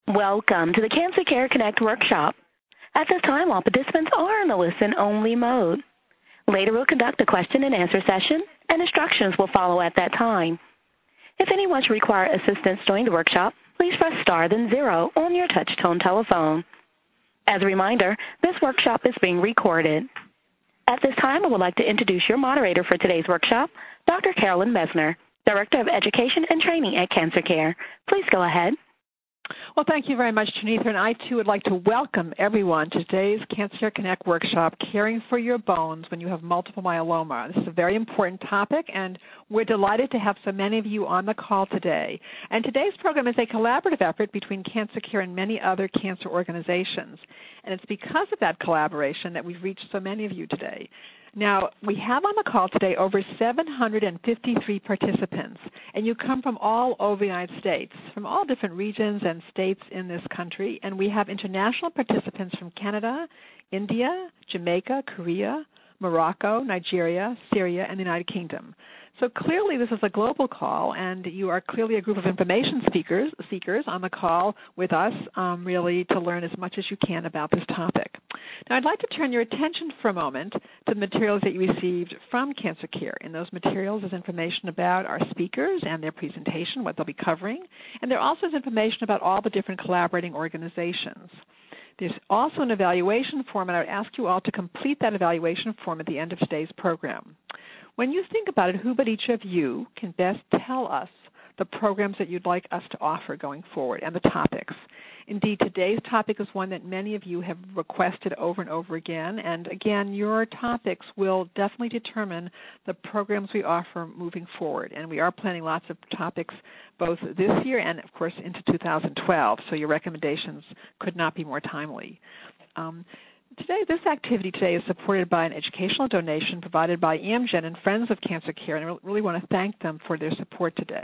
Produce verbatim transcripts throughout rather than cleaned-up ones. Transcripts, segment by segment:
Welcome to the Cancer Care Connect workshop. At this time, all participants are in a listen-only mode. Later, we'll conduct a question-and-answer session, and instructions will follow at that time. If anyone should require assistance during the workshop, please press star then zero on your touch-tone telephone. As a reminder, this workshop is being recorded. At this time, I would like to introduce your moderator for today's workshop, Doctor Carolyn Messner, Director of Education and Training at Cancer Care. Please go ahead. Well, thank you very much, Janitha, and I, too, would like to welcome everyone to today's Cancer Care Connect workshop, Caring for Your Bones When You Have Multiple Myeloma. This is a very important topic, and we're delighted to have so many of you on the call today. And today's program is a collaborative effort between Cancer Care and many other cancer organizations, and it's because of that collaboration that we've reached so many of you today. Now, we have on the call today over seven hundred fifty-three participants, and you come from all over the United States, from all different regions and states in this country, and we have international participants from Canada, India, Jamaica, Korea, Morocco, Nigeria, Syria, and the United Kingdom. So clearly this is a global call, and you are clearly a group of information speakers, seekers on the call with us, um, really to learn as much as you can about this topic. Now I'd like to turn your attention for a moment to the materials that you received from Cancer Care. In those materials is information about our speakers and their presentation, what they'll be covering, and there also is information about all the different collaborating organizations. There's also an evaluation form, and I would ask you all to complete that evaluation form at the end of today's program. When you think about it, who but each of you can best tell us the programs that you'd like us to offer going forward and the topics? Indeed, today's topic is one that many of you have requested over and over again, and again, your topics will definitely determine the programs we offer moving forward, and we are planning lots of topics both this year and, of course, into two thousand twelve, so your recommendations could not be more timely. Um, Today, this activity today is supported by an educational donation provided by Amgen and Friends of Cancer Care, and I really want to thank them for their support today.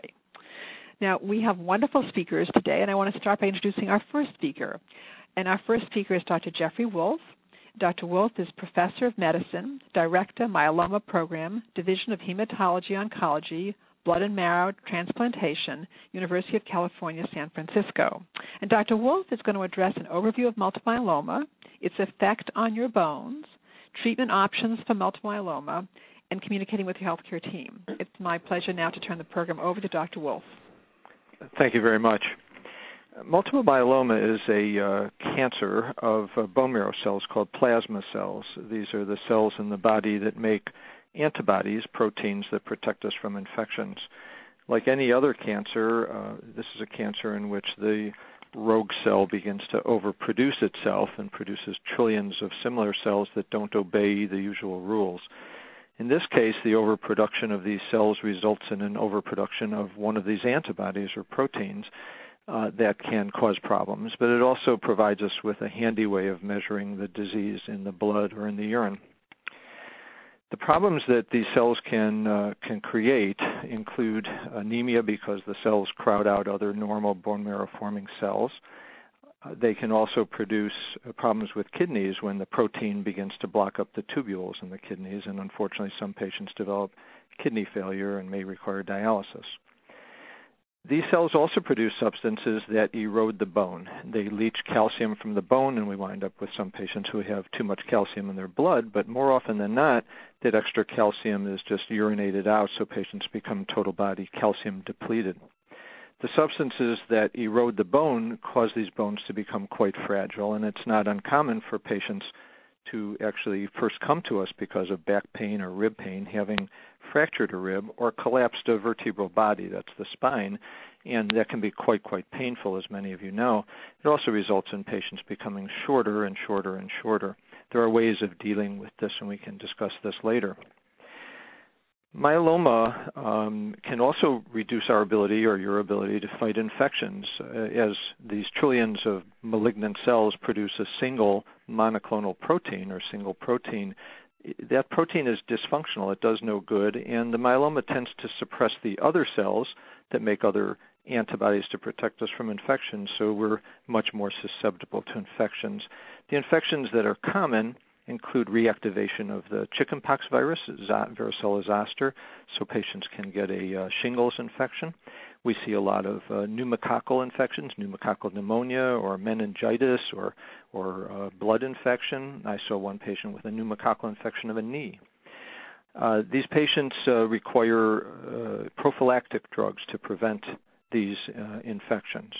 Now, we have wonderful speakers today, and I want to start by introducing our first speaker. And our first speaker is Doctor Jeffrey Wolf. Doctor Wolf is Professor of Medicine, Director, Myeloma Program, Division of Hematology Oncology, Blood and Marrow Transplantation, University of California, San Francisco. And Doctor Wolf is going to address an overview of multiple myeloma, its effect on your bones, treatment options for multiple myeloma, and communicating with your healthcare team. It's my pleasure now to turn the program over to Doctor Wolf. Thank you very much. Multiple myeloma is a uh, cancer of uh, bone marrow cells called plasma cells. These are the cells in the body that make antibodies, proteins that protect us from infections. Like any other cancer, uh, this is a cancer in which the rogue cell begins to overproduce itself and produces trillions of similar cells that don't obey the usual rules. In this case, the overproduction of these cells results in an overproduction of one of these antibodies or proteins uh, that can cause problems, but it also provides us with a handy way of measuring the disease in the blood or in the urine. The problems that these cells can uh, can create include anemia because the cells crowd out other normal bone marrow forming cells. Uh, they can also produce uh, problems with kidneys when the protein begins to block up the tubules in the kidneys, and unfortunately some patients develop kidney failure and may require dialysis. These cells also produce substances that erode the bone. They leach calcium from the bone, and we wind up with some patients who have too much calcium in their blood, but more often than not, that extra calcium is just urinated out, so patients become total body calcium depleted. The substances that erode the bone cause these bones to become quite fragile, and it's not uncommon for patients to actually first come to us because of back pain or rib pain, having fractured a rib or collapsed a vertebral body, that's the spine, and that can be quite, quite painful, as many of you know. It also results in patients becoming shorter and shorter and shorter. There are ways of dealing with this, and we can discuss this later. Myeloma um, can also reduce our ability or your ability to fight infections uh, as these trillions of malignant cells produce a single monoclonal protein or single protein. That protein is dysfunctional. It does no good, and the myeloma tends to suppress the other cells that make other antibodies to protect us from infections, so we're much more susceptible to infections. The infections that are common include reactivation of the chickenpox virus, varicella zoster, so patients can get a uh, shingles infection. We see a lot of uh, pneumococcal infections, pneumococcal pneumonia or meningitis or, or uh, blood infection. I saw one patient with a pneumococcal infection of a knee. Uh, these patients uh, require uh, prophylactic drugs to prevent these uh, infections.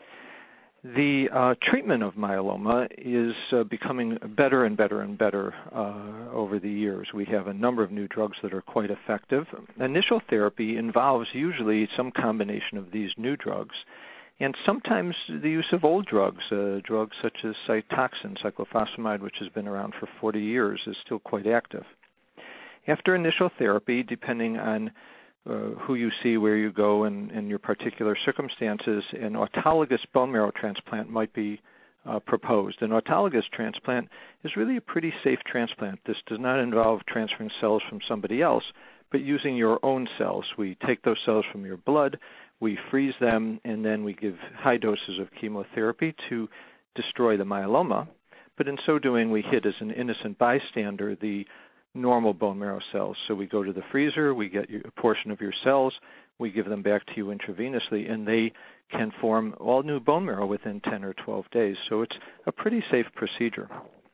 The uh, treatment of myeloma is uh, becoming better and better and better uh, over the years. We have a number of new drugs that are quite effective. Initial therapy involves usually some combination of these new drugs, and sometimes the use of old drugs, uh, drugs such as Cytoxan, cyclophosphamide, which has been around for forty years, is still quite active. After initial therapy, depending on Uh, who you see, where you go, and, and your particular circumstances, an autologous bone marrow transplant might be uh, proposed. An autologous transplant is really a pretty safe transplant. This does not involve transferring cells from somebody else, but using your own cells. We take those cells from your blood, we freeze them, and then we give high doses of chemotherapy to destroy the myeloma. But in so doing, we hit as an innocent bystander the normal bone marrow cells. So we go to the freezer, we get a portion of your cells, we give them back to you intravenously, and they can form all new bone marrow within ten or twelve days. So it's a pretty safe procedure.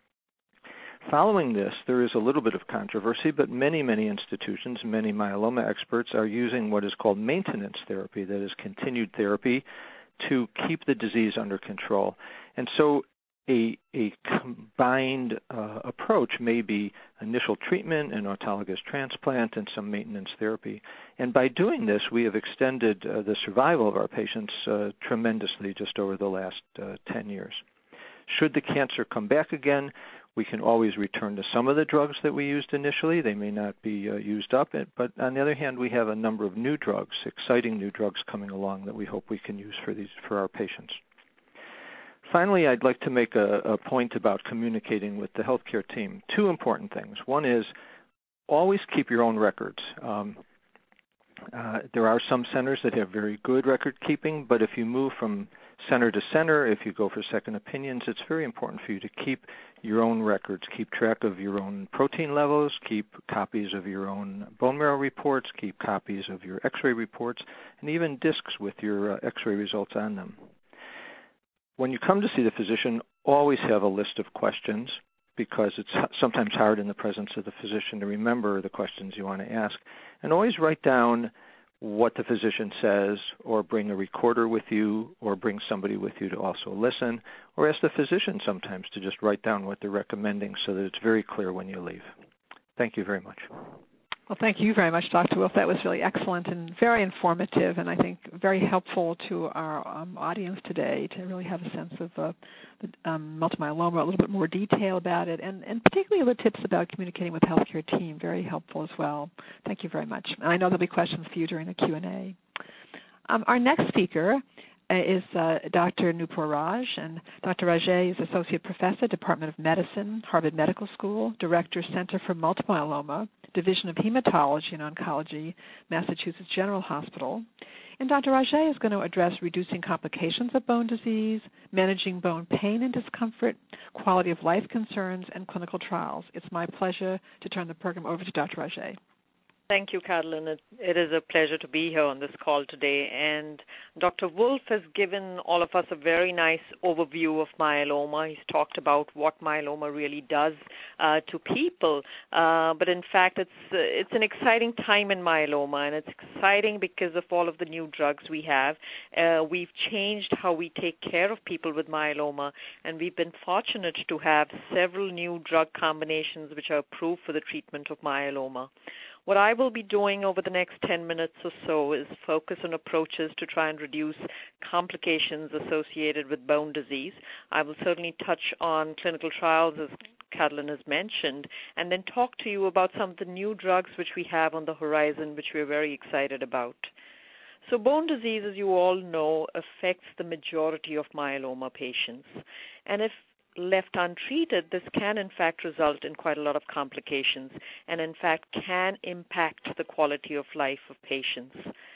Following this, there is a little bit of controversy, but many, many institutions, many myeloma experts are using what is called maintenance therapy, that is continued therapy, to keep the disease under control. And so A, a combined uh, approach may be initial treatment, an autologous transplant, and some maintenance therapy. And by doing this, we have extended uh, the survival of our patients uh, tremendously just over the last uh, ten years. Should the cancer come back again, we can always return to some of the drugs that we used initially. They may not be uh, used up, but on the other hand, we have a number of new drugs, exciting new drugs coming along that we hope we can use for these for our patients. Finally, I'd like to make a, a point about communicating with the healthcare team. Two important things. One is always keep your own records. Um, uh, there are some centers that have very good record keeping, but if you move from center to center, if you go for second opinions, it's very important for you to keep your own records, keep track of your own protein levels, keep copies of your own bone marrow reports, keep copies of your x-ray reports, and even discs with your uh, x-ray results on them. When you come to see the physician, always have a list of questions, because it's sometimes hard in the presence of the physician to remember the questions you want to ask. And always write down what the physician says, or bring a recorder with you, or bring somebody with you to also listen, or ask the physician sometimes to just write down what they're recommending so that it's very clear when you leave. Thank you very much. Well, thank you very much, Doctor Wolf. That was really excellent and very informative, and I think very helpful to our um, audience today to really have a sense of uh, the, um, multiple myeloma, a little bit more detail about it, and, and particularly the tips about communicating with the healthcare team. Very helpful as well. Thank you very much. And I know there'll be questions for you during the Q and A. Um, our next speaker is uh, Doctor Nupur Raj, and Doctor Raje is Associate Professor, Department of Medicine, Harvard Medical School, Director, Center for Multiple Myeloma, Division of Hematology and Oncology, Massachusetts General Hospital. And Doctor Raje is going to address reducing complications of bone disease, managing bone pain and discomfort, quality of life concerns, and clinical trials. It's my pleasure to turn the program over to Doctor Raje. Thank you, Carolyn. It, it is a pleasure to be here on this call today. And Doctor Wolf has given all of us a very nice overview of myeloma. He's talked about what myeloma really does uh, to people. Uh, but in fact, it's uh, it's an exciting time in myeloma, and it's exciting because of all of the new drugs we have. Uh, we've changed how we take care of people with myeloma, and we've been fortunate to have several new drug combinations which are approved for the treatment of myeloma. What I will be doing over the next ten minutes or so is focus on approaches to try and reduce complications associated with bone disease. I will certainly touch on clinical trials, as Carolyn has mentioned, and then talk to you about some of the new drugs which we have on the horizon, which we're very excited about. So bone disease, as you all know, affects the majority of myeloma patients. And if left untreated, this can in fact result in quite a lot of complications and in fact can impact the quality of life of patients.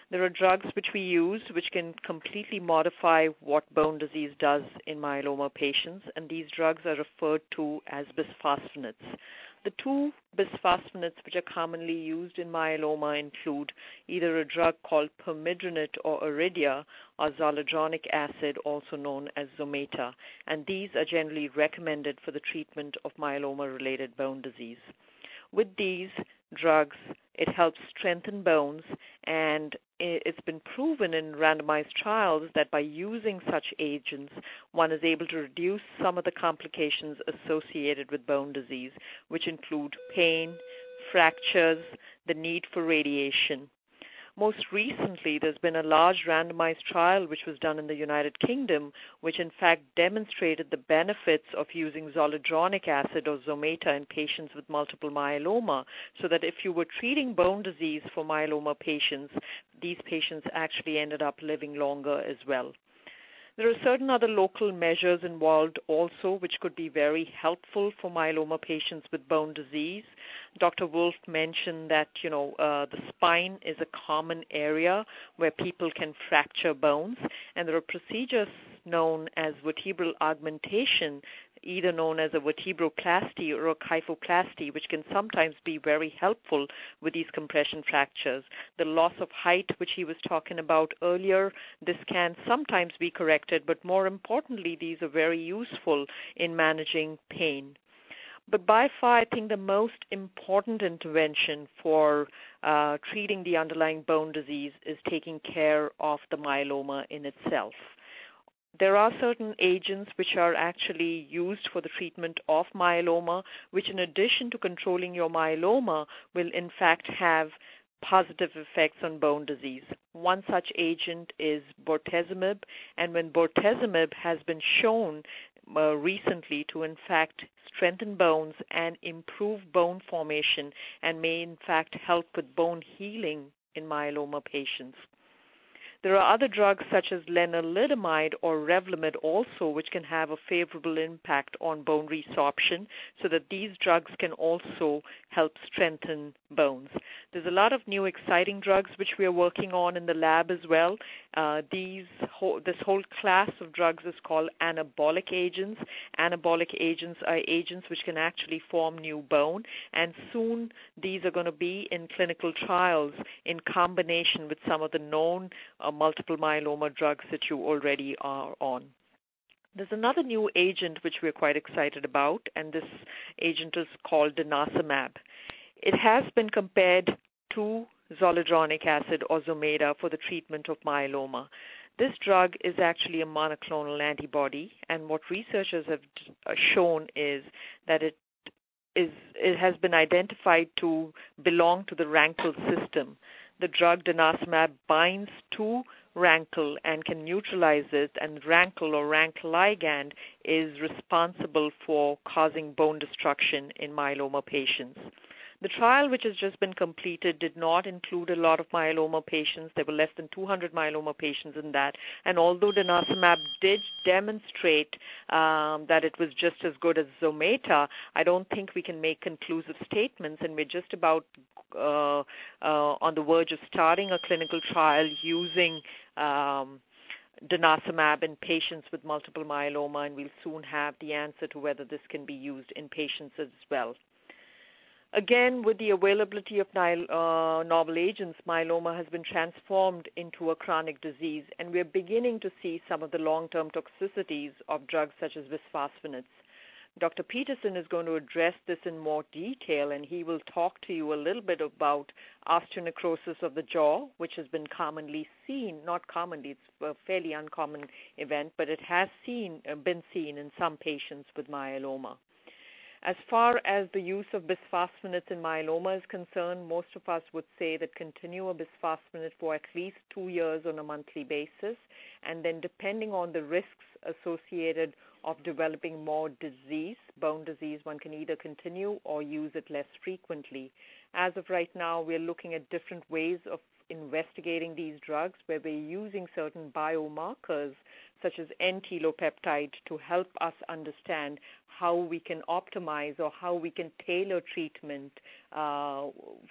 There are drugs which we use which can completely modify what bone disease does in myeloma patients, and these drugs are referred to as bisphosphonates. The two bisphosphonates which are commonly used in myeloma include either a drug called permidronate or Iridia or zoledronic acid, also known as Zometa, and these are generally recommended for the treatment of myeloma-related bone disease. With these drugs, it helps strengthen bones, and it's been proven in randomized trials that by using such agents, one is able to reduce some of the complications associated with bone disease, which include pain, fractures, the need for radiation. Most recently, there's been a large randomized trial which was done in the United Kingdom, which in fact demonstrated the benefits of using zoledronic acid or Zometa in patients with multiple myeloma, so that if you were treating bone disease for myeloma patients, these patients actually ended up living longer as well. There are certain other local measures involved also which could be very helpful for myeloma patients with bone disease. Doctor Wolf mentioned that, you know, uh, the spine is a common area where people can fracture bones, and there are procedures known as vertebral augmentation, either known as a vertebroplasty or a kyphoplasty, which can sometimes be very helpful with these compression fractures. The loss of height, which he was talking about earlier, this can sometimes be corrected, but more importantly, these are very useful in managing pain. But by far, I think the most important intervention for uh, treating the underlying bone disease is taking care of the myeloma in itself. There are certain agents which are actually used for the treatment of myeloma, which in addition to controlling your myeloma will in fact have positive effects on bone disease. One such agent is bortezomib, and when bortezomib has been shown uh, recently to in fact strengthen bones and improve bone formation and may in fact help with bone healing in myeloma patients. There are other drugs such as lenalidomide or Revlimid also which can have a favorable impact on bone resorption, so that these drugs can also help strengthen bones. There's a lot of new exciting drugs which we are working on in the lab as well. Uh, these whole, this whole class of drugs is called anabolic agents. Anabolic agents are agents which can actually form new bone, and soon these are going to be in clinical trials in combination with some of the known uh, multiple myeloma drugs that you already are on. There's another new agent which we're quite excited about, and this agent is called denosumab. It has been compared to zoledronic acid or Zometa for the treatment of myeloma. This drug is actually a monoclonal antibody, and what researchers have shown is that it is it has been identified to belong to the RANKL system. The drug denosumab binds to RANKL and can neutralize it, and RANKL or RANK ligand is responsible for causing bone destruction in myeloma patients. The trial which has just been completed did not include a lot of myeloma patients. There were less than two hundred myeloma patients in that. And although denosumab did demonstrate um, that it was just as good as Zometa, I don't think we can make conclusive statements, and we're just about uh, uh, on the verge of starting a clinical trial using um, denosumab in patients with multiple myeloma, and we'll soon have the answer to whether this can be used in patients as well. Again, with the availability of uh, novel agents, myeloma has been transformed into a chronic disease, and we're beginning to see some of the long-term toxicities of drugs such as bisphosphonates. Doctor Peterson is going to address this in more detail, and he will talk to you a little bit about osteonecrosis of the jaw, which has been commonly seen, not commonly, it's a fairly uncommon event, but it has seen, been seen in some patients with myeloma. As far as the use of bisphosphonates in myeloma is concerned, most of us would say that continue a bisphosphonate for at least two years on a monthly basis, and then depending on the risks associated of developing more disease, bone disease, one can either continue or use it less frequently. As of right now, we're looking at different ways of investigating these drugs where we're using certain biomarkers such as N-telopeptide to help us understand how we can optimize or how we can tailor treatment uh,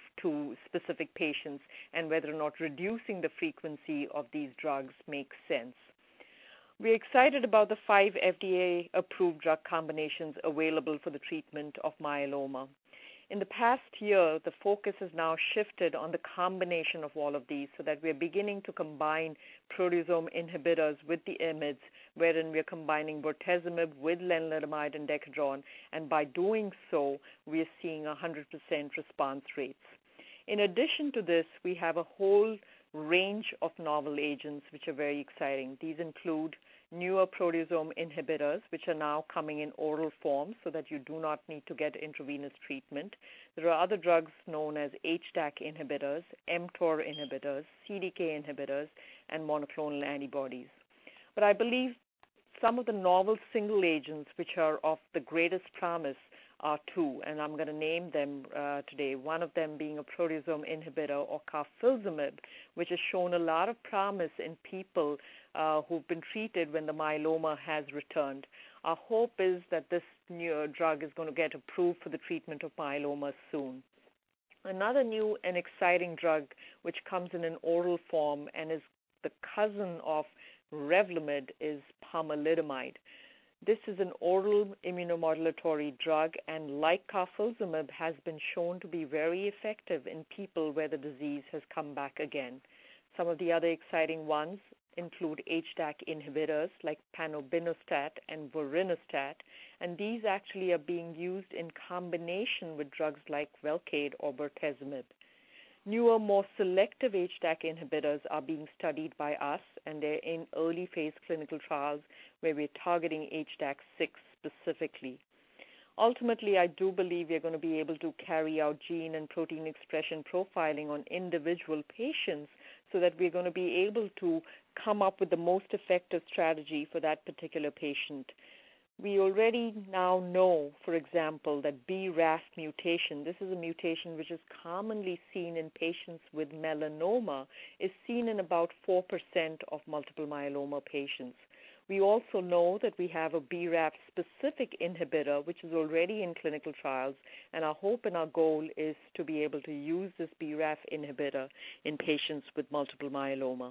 to specific patients and whether or not reducing the frequency of these drugs makes sense. We're excited about the five F D A-approved drug combinations available for the treatment of myeloma. In the past year, the focus has now shifted on the combination of all of these so that we're beginning to combine proteasome inhibitors with the I M I Ds, wherein we're combining bortezomib with lenalidomide and Decadron, and by doing so, we're seeing one hundred percent response rates. In addition to this, we have a whole range of novel agents which are very exciting. These include newer proteasome inhibitors, which are now coming in oral form so that you do not need to get intravenous treatment. There are other drugs known as H D A C inhibitors, mTOR inhibitors, C D K inhibitors, and monoclonal antibodies. But I believe some of the novel single agents which are of the greatest promise are two, and I'm going to name them uh, today, one of them being a proteasome inhibitor, or carfilzomib, which has shown a lot of promise in people uh, who've been treated when the myeloma has returned. Our hope is that this new drug is going to get approved for the treatment of myeloma soon. Another new and exciting drug which comes in an oral form and is the cousin of Revlimid is pomalidomide. This is an oral immunomodulatory drug, and like carfilzomib, has been shown to be very effective in people where the disease has come back again. Some of the other exciting ones include H D A C inhibitors like panobinostat and vorinostat, and these actually are being used in combination with drugs like Velcade or bortezomib. Newer, more selective H D A C inhibitors are being studied by us, and they're in early phase clinical trials where we're targeting H D A C six specifically. Ultimately, I do believe we're going to be able to carry out gene and protein expression profiling on individual patients so that we're going to be able to come up with the most effective strategy for that particular patient. We already now know, for example, that B R A F mutation, this is a mutation which is commonly seen in patients with melanoma, is seen in about four percent of multiple myeloma patients. We also know that we have a B R A F-specific inhibitor, which is already in clinical trials, and our hope and our goal is to be able to use this B R A F inhibitor in patients with multiple myeloma.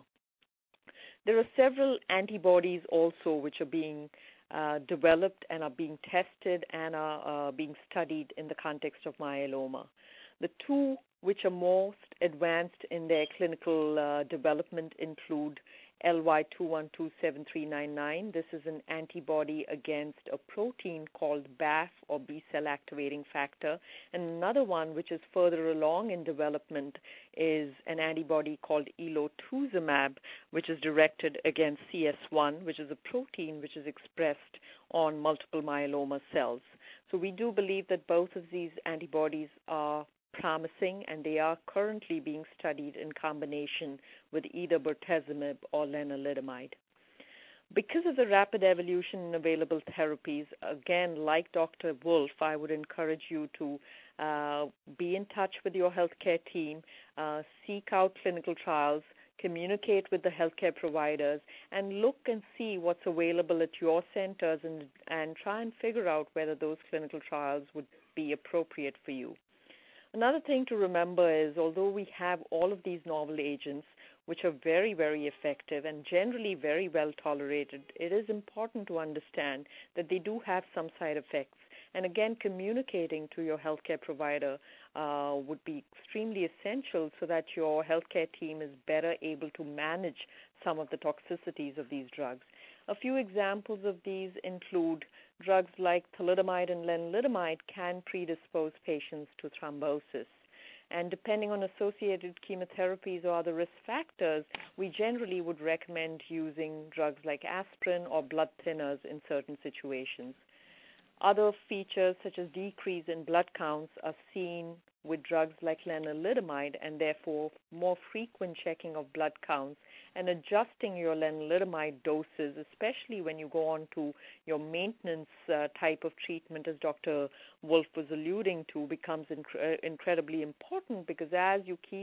There are several antibodies also which are being Uh, developed and are being tested and are uh, being studied in the context of myeloma. The two which are most advanced in their clinical uh, development include L Y two one two seven three nine nine. This is an antibody against a protein called B A F, or B-cell activating factor. And another one which is further along in development is an antibody called elotuzumab, which is directed against C S one, which is a protein which is expressed on multiple myeloma cells. So we do believe that both of these antibodies are promising, and they are currently being studied in combination with either bortezomib or lenalidomide. Because of the rapid evolution in available therapies, again, like Doctor Wolf, I would encourage you to uh, be in touch with your healthcare team, uh, seek out clinical trials, communicate with the healthcare providers, and look and see what's available at your centers and, and try and figure out whether those clinical trials would be appropriate for you. Another thing to remember is, although we have all of these novel agents, which are very, very effective and generally very well tolerated, it is important to understand that they do have some side effects. And again, communicating to your healthcare provider uh, would be extremely essential so that your healthcare team is better able to manage some of the toxicities of these drugs. A few examples of these include drugs like thalidomide and lenalidomide can predispose patients to thrombosis. And depending on associated chemotherapies or other risk factors, we generally would recommend using drugs like aspirin or blood thinners in certain situations. Other features such as decrease in blood counts are seen with drugs like lenalidomide, and therefore more frequent checking of blood counts and adjusting your lenalidomide doses, especially when you go on to your maintenance uh, type of treatment, as Doctor Wolf was alluding to, becomes inc- incredibly important, because as you keep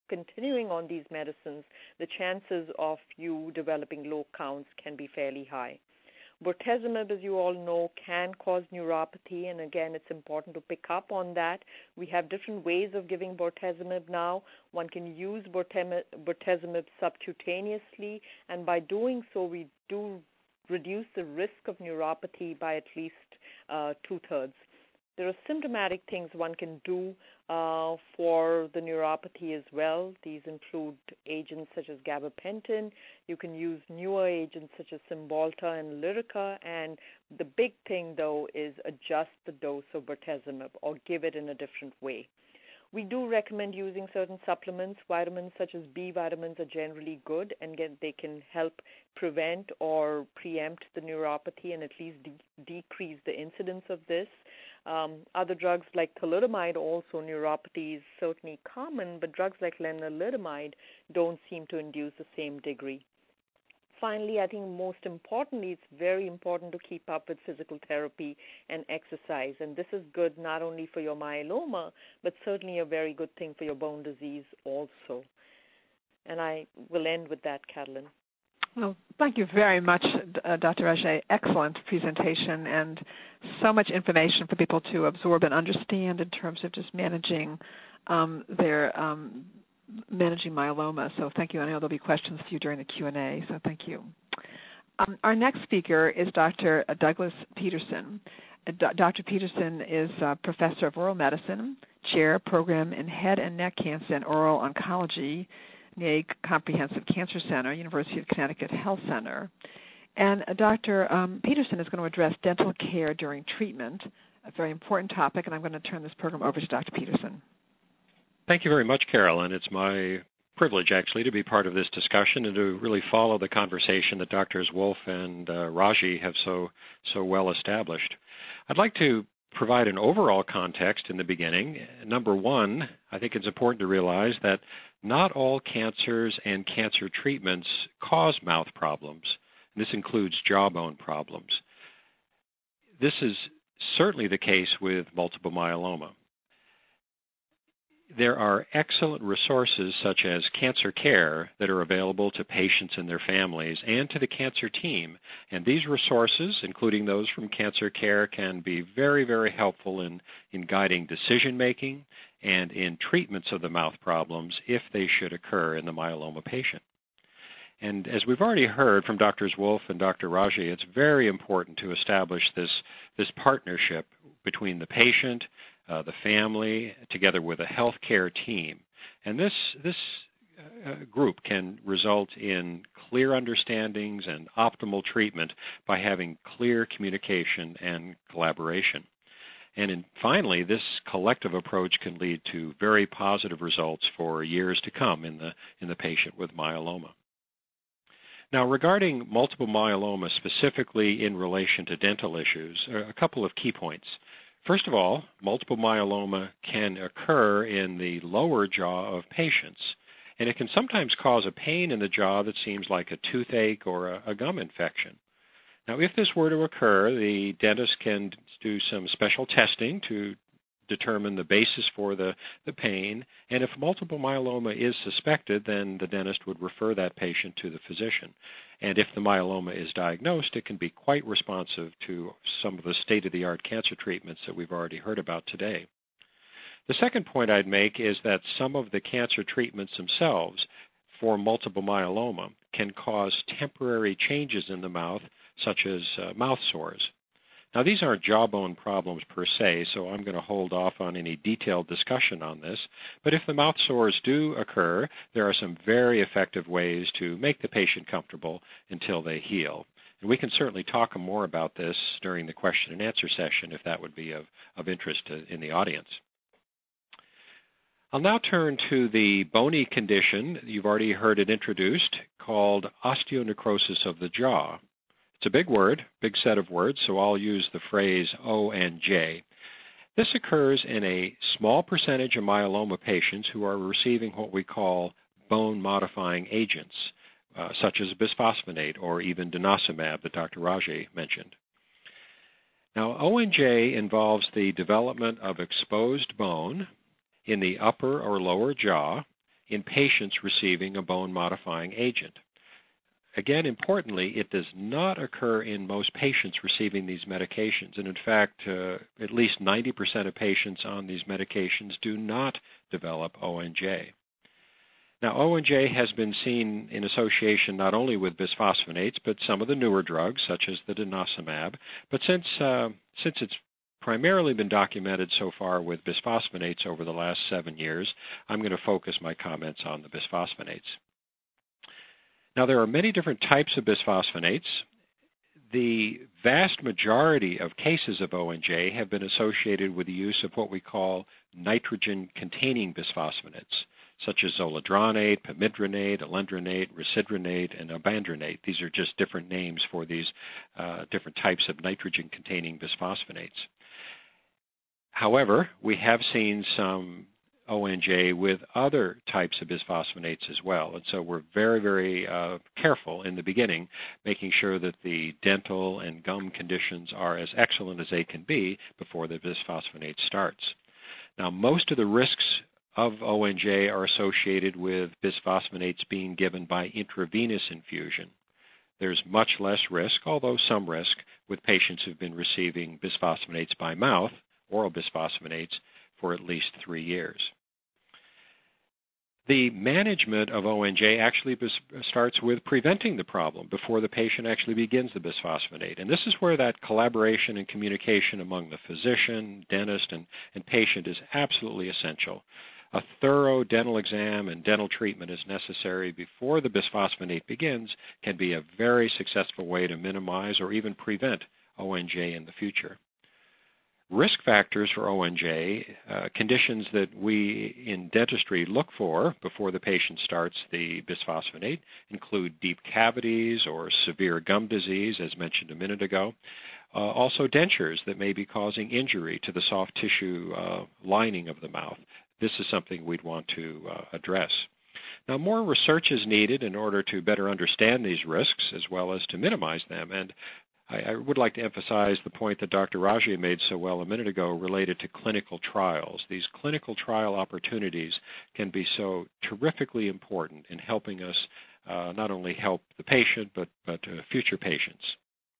continuing on these medicines, the chances of you developing low counts can be fairly high. Bortezomib, as you all know, can cause neuropathy, and again, it's important to pick up on that. We have different ways of giving bortezomib now. One can use bortezomib subcutaneously, and by doing so, we do reduce the risk of neuropathy by at least uh, two-thirds. There are symptomatic things one can do uh, for the neuropathy as well. These include agents such as gabapentin. You can use newer agents such as Cymbalta and Lyrica. And the big thing, though, is adjust the dose of bortezomib or give it in a different way. We do recommend using certain supplements. Vitamins such as B vitamins are generally good, and again, they can help prevent or preempt the neuropathy and at least de- decrease the incidence of this. Um, other drugs like thalidomide, also neuropathy is certainly common, but drugs like lenalidomide don't seem to induce the same degree. Finally, I think most importantly, it's very important to keep up with physical therapy and exercise. And this is good not only for your myeloma, but certainly a very good thing for your bone disease also. And I will end with that, Catalin. Well, thank you very much, uh, Doctor Raje. Excellent presentation and so much information for people to absorb and understand in terms of just managing um, their um, managing myeloma. So thank you. I know there'll be questions for you during the Q and A, so thank you. Um, our next speaker is Doctor Douglas Peterson. Uh, Doctor Peterson is a professor of oral medicine, chair program in head and neck cancer and oral oncology, N A Comprehensive Cancer Center, University of Connecticut Health Center. And uh, Doctor Um, Peterson is going to address dental care during treatment, a very important topic, and I'm going to turn this program over to Doctor Peterson. Thank you very much, Carolyn. It's my privilege, actually, to be part of this discussion and to really follow the conversation that Doctors Wolf and uh, Raji have so, so well established. I'd like to provide an overall context in the beginning. Number one, I think it's important to realize that not all cancers and cancer treatments cause mouth problems. And this includes jawbone problems. This is certainly the case with multiple myeloma. There are excellent resources such as Cancer Care that are available to patients and their families and to the cancer team. And these resources, including those from Cancer Care, can be very, very helpful in, in guiding decision-making and in treatments of the mouth problems if they should occur in the myeloma patient. And as we've already heard from Doctors Wolf and Doctor Raji, it's very important to establish this, this partnership between the patient, Uh, the family, together with a healthcare team. And this, this uh, group can result in clear understandings and optimal treatment by having clear communication and collaboration. And in, finally, this collective approach can lead to very positive results for years to come in the, in the patient with myeloma. Now, regarding multiple myeloma, specifically in relation to dental issues, a couple of key points. First of all, multiple myeloma can occur in the lower jaw of patients, and it can sometimes cause a pain in the jaw that seems like a toothache or a, a gum infection. Now, if this were to occur, the dentist can do some special testing to determine the basis for the, the pain, and if multiple myeloma is suspected, then the dentist would refer that patient to the physician. And if the myeloma is diagnosed, it can be quite responsive to some of the state-of-the-art cancer treatments that we've already heard about today. The second point I'd make is that some of the cancer treatments themselves for multiple myeloma can cause temporary changes in the mouth, such as uh, mouth sores. Now, these aren't jawbone problems per se, so I'm going to hold off on any detailed discussion on this. But if the mouth sores do occur, there are some very effective ways to make the patient comfortable until they heal. And we can certainly talk more about this during the question and answer session if that would be of, of interest to, in the audience. I'll now turn to the bony condition, you've already heard it introduced, called osteonecrosis of the jaw. It's a big word, big set of words, so I'll use the phrase O and J. This occurs in a small percentage of myeloma patients who are receiving what we call bone-modifying agents, uh, such as bisphosphonate or even denosumab that Doctor Raje mentioned. Now, O and J involves the development of exposed bone in the upper or lower jaw in patients receiving a bone-modifying agent. Again, importantly, it does not occur in most patients receiving these medications. And in fact, uh, at least ninety percent of patients on these medications do not develop O N J. Now, O N J has been seen in association not only with bisphosphonates, but some of the newer drugs, such as the denosumab. But since, uh, since it's primarily been documented so far with bisphosphonates over the last seven years, I'm going to focus my comments on the bisphosphonates. Now, there are many different types of bisphosphonates. The vast majority of cases of O N J have been associated with the use of what we call nitrogen-containing bisphosphonates, such as zoledronate, pamidronate, alendronate, risedronate, and abandronate. These are just different names for these uh, different types of nitrogen-containing bisphosphonates. However, we have seen some O N J with other types of bisphosphonates as well. And so we're very, very uh, careful in the beginning, making sure that the dental and gum conditions are as excellent as they can be before the bisphosphonate starts. Now, most of the risks of O N J are associated with bisphosphonates being given by intravenous infusion. There's much less risk, although some risk, with patients who've been receiving bisphosphonates by mouth, oral bisphosphonates, for at least three years. The management of O N J actually starts with preventing the problem before the patient actually begins the bisphosphonate. And this is where that collaboration and communication among the physician, dentist, and, and patient is absolutely essential. A thorough dental exam and dental treatment is necessary before the bisphosphonate begins can be a very successful way to minimize or even prevent O N J in the future. Risk factors for O N J, uh, conditions that we in dentistry look for before the patient starts the bisphosphonate, include deep cavities or severe gum disease, as mentioned a minute ago. Uh, also dentures that may be causing injury to the soft tissue uh, lining of the mouth. This is something we'd want to uh, address. Now, more research is needed in order to better understand these risks as well as to minimize them. And I, I would like to emphasize the point that Doctor Raji made so well a minute ago related to clinical trials. These clinical trial opportunities can be so terrifically important in helping us uh, not only help the patient, but, but uh, future patients.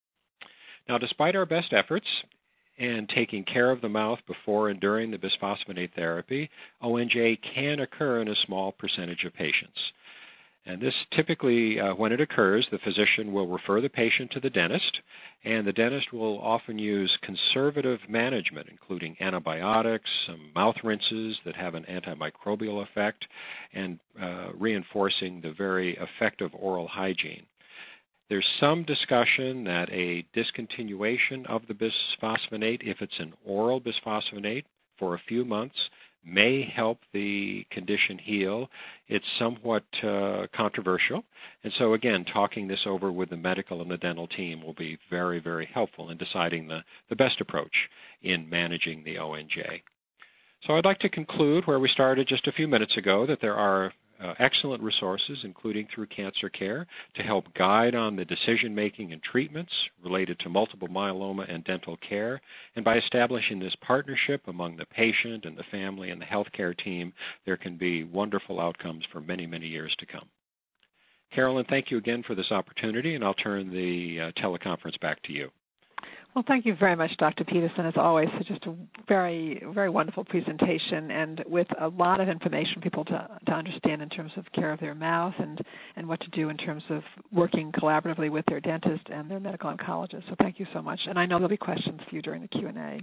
Now, despite our best efforts and taking care of the mouth before and during the bisphosphonate therapy, O N J can occur in a small percentage of patients. And this typically, uh, when it occurs, the physician will refer the patient to the dentist, and the dentist will often use conservative management, including antibiotics, some mouth rinses that have an antimicrobial effect, and uh, reinforcing the very effective oral hygiene. There's some discussion that a discontinuation of the bisphosphonate, if it's an oral bisphosphonate, for a few months, may help the condition heal. It's somewhat uh, controversial. And so, again, talking this over with the medical and the dental team will be very, very helpful in deciding the, the best approach in managing the O N J. So I'd like to conclude where we started just a few minutes ago, that there are Uh, excellent resources, including through Cancer Care, to help guide on the decision-making and treatments related to multiple myeloma and dental care. And by establishing this partnership among the patient and the family and the healthcare team, there can be wonderful outcomes for many, many years to come. Carolyn, thank you again for this opportunity, and I'll turn the uh, teleconference back to you. Well, thank you very much, Doctor Peterson. As always, it's just a very, very wonderful presentation, and with a lot of information for people to, to understand in terms of care of their mouth and, and what to do in terms of working collaboratively with their dentist and their medical oncologist. So thank you so much. And I know there'll be questions for you during the Q and A.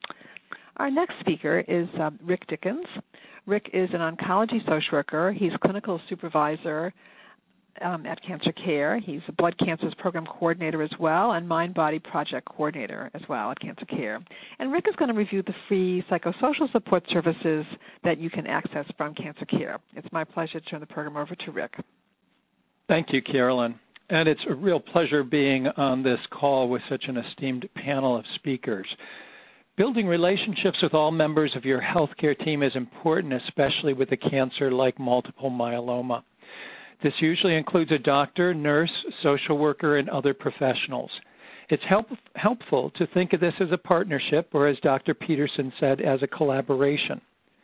Our next speaker is uh, Rick Dickens. Rick is an oncology social worker. He's clinical supervisor Um, at Cancer Care. He's a blood cancers program coordinator as well, and mind-body project coordinator as well at Cancer Care. And Rick is going to review the free psychosocial support services that you can access from Cancer Care. It's my pleasure to turn the program over to Rick. Thank you, Carolyn. And it's a real pleasure being on this call with such an esteemed panel of speakers. Building relationships with all members of your healthcare team is important, especially with a cancer like multiple myeloma. This usually includes a doctor, nurse, social worker, and other professionals. It's help, helpful to think of this as a partnership, or as Doctor Peterson said, as a collaboration.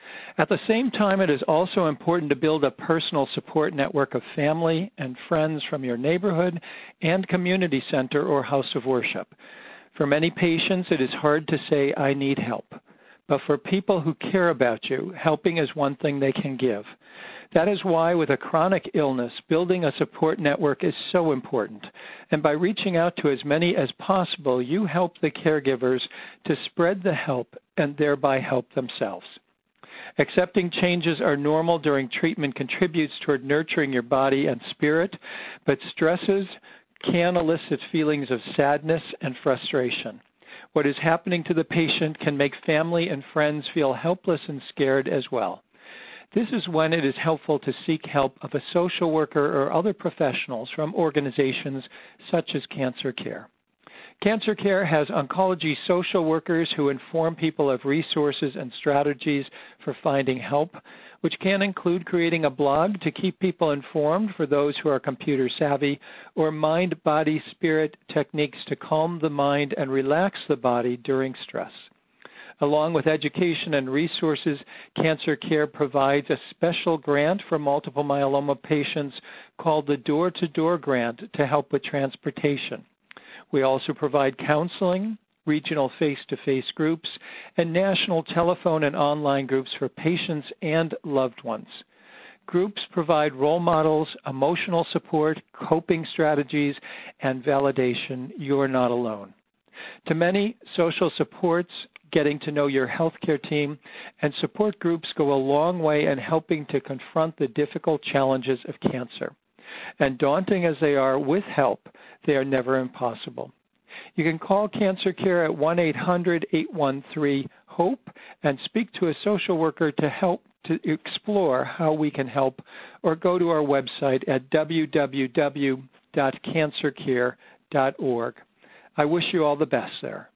At the same time, it is also important to build a personal support network of family and friends from your neighborhood and community center or house of worship. For many patients, it is hard to say, I need help. But for people who care about you, helping is one thing they can give. That is why with a chronic illness, building a support network is so important. And by reaching out to as many as possible, you help the caregivers to spread the help and thereby help themselves. Accepting changes are normal during treatment contributes toward nurturing your body and spirit, but stresses can elicit feelings of sadness and frustration. What is happening to the patient can make family and friends feel helpless and scared as well. This is when it is helpful to seek help of a social worker or other professionals from organizations such as Cancer Care. Cancer Care has oncology social workers who inform people of resources and strategies for finding help, which can include creating a blog to keep people informed for those who are computer savvy, or mind, body, spirit techniques to calm the mind and relax the body during stress. Along with education and resources, Cancer Care provides a special grant for multiple myeloma patients called the Door-to-Door Grant to help with transportation. We also provide counseling, regional face-to-face groups, and national telephone and online groups for patients and loved ones. Groups provide role models, emotional support, coping strategies, and validation. You're not alone. To many, social supports, getting to know your healthcare team, and support groups go a long way in helping to confront the difficult challenges of cancer. And daunting as they are, with help, they are never impossible. You can call Cancer Care at one eight hundred, eight one three, HOPE and speak to a social worker to help to explore how we can help, or go to our website at w w w dot cancer care dot org. I wish you all the best there.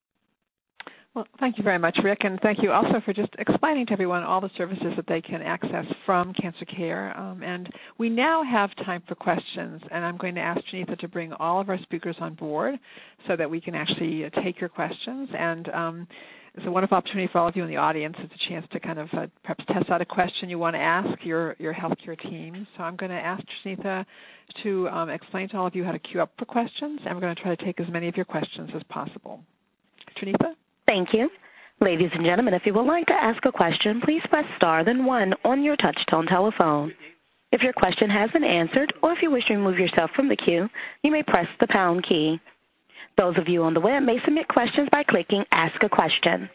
Well, thank you very much, Rick, and thank you also for just explaining to everyone all the services that they can access from Cancer Care. Um, and we now have time for questions, and I'm going to ask Janitha to bring all of our speakers on board so that we can actually uh, take your questions. And um, it's a wonderful opportunity for all of you in the audience. It's a chance to kind of uh, perhaps test out a question you want to ask your, your healthcare team. So I'm going to ask Janitha to um, explain to all of you how to queue up for questions, and we're going to try to take as many of your questions as possible. Janitha? Thank you. Ladies and gentlemen, if you would like to ask a question, please press star then one on your touch-tone telephone. If your question has been answered, or if you wish to remove yourself from the queue, you may press the pound key. Those of you on the web may submit questions by clicking Ask a Question.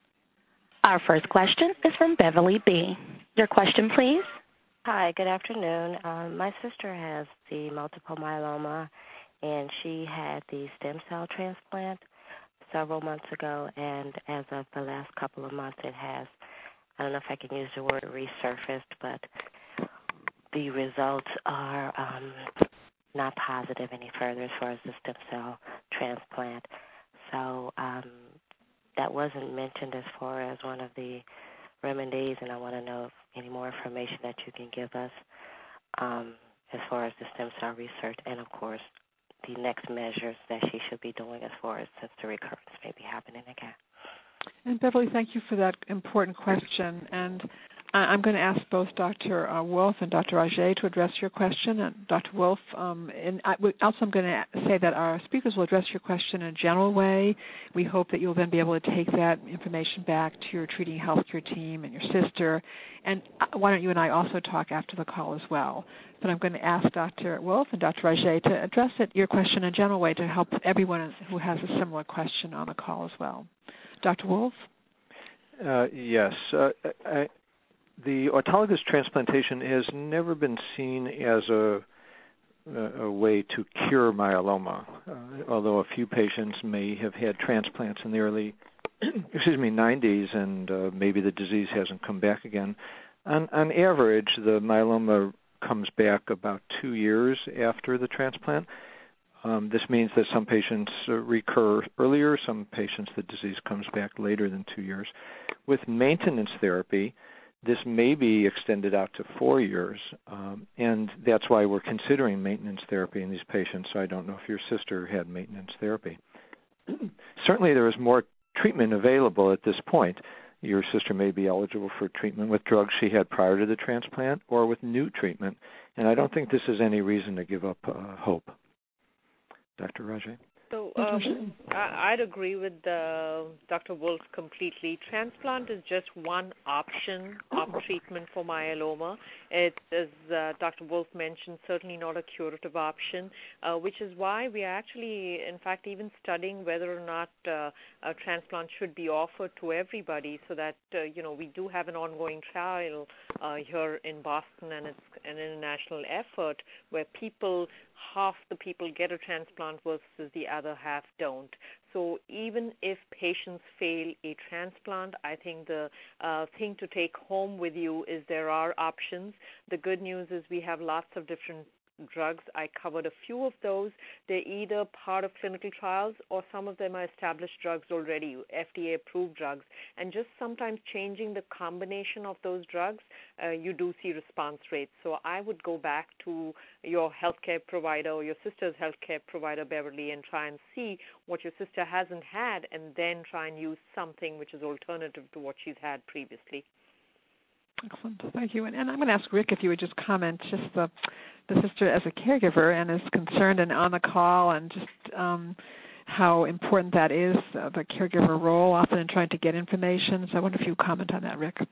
Our first question is from Beverly B. Your question, please. Hi, good afternoon. Um, my sister has the multiple myeloma, and she had the stem cell transplant several months ago, and as of the last couple of months it has, I don't know if I can use the word resurfaced, but the results are um, not positive any further as far as the stem cell transplant. So um, that wasn't mentioned as far as one of the remedies, and I want to know if any more information that you can give us um, as far as the stem cell research, and of course the next measures that she should be doing as far as since the recurrence may be happening again. And Beverly, thank you for that important question. And I'm going to ask both Doctor Wolf and Doctor Ajay to address your question. And Doctor Wolf, um, and I, also I'm going to say that our speakers will address your question in a general way. We hope that you'll then be able to take that information back to your treating healthcare team and your sister. And why don't you and I also talk after the call as well. But I'm going to ask Doctor Wolf and Doctor Ajay to address it, your question in a general way to help everyone who has a similar question on the call as well. Doctor Wolf? Uh, yes. Uh, I, the autologous transplantation has never been seen as a, a way to cure myeloma, uh, although a few patients may have had transplants in the early excuse me, nineties, and uh, maybe the disease hasn't come back again. On, on average, the myeloma comes back about two years after the transplant. Um, this means that some patients uh, recur earlier, some patients the disease comes back later than two years. With maintenance therapy, this may be extended out to four years, um, and that's why we're considering maintenance therapy in these patients. So I don't know if your sister had maintenance therapy. Certainly there is more treatment available at this point. your sister may be eligible for treatment with drugs she had prior to the transplant or with new treatment. And I don't think this is any reason to give up uh, hope. Doctor Rajay? So um, I'd agree with uh, Doctor Wolf completely. Transplant is just one option of treatment for myeloma. It is, uh, Doctor Wolf mentioned, certainly not a curative option, uh, which is why we are actually, in fact, even studying whether or not uh, a transplant should be offered to everybody, so that, uh, you know, we do have an ongoing trial uh, here in Boston, and it's an international effort where people, half the people get a transplant versus the other half don't. So even if patients fail a transplant, I think the uh, thing to take home with you is there are options. The good news is we have lots of different drugs. I covered a few of those. They're either part of clinical trials or some of them are established drugs already, F D A-approved drugs. And just sometimes changing the combination of those drugs, uh, you do see response rates. So I would go back to your healthcare provider or your sister's healthcare provider, Beverly, and try and see what your sister hasn't had, and then try and use something which is alternative to what she's had previously. Excellent. Thank you. And, and I'm going to ask Rick if you would just comment, just the, the sister as a caregiver and is concerned and on the call, and just um, how important that is, uh, the caregiver role often in trying to get information. So I wonder if you comment on that, Rick.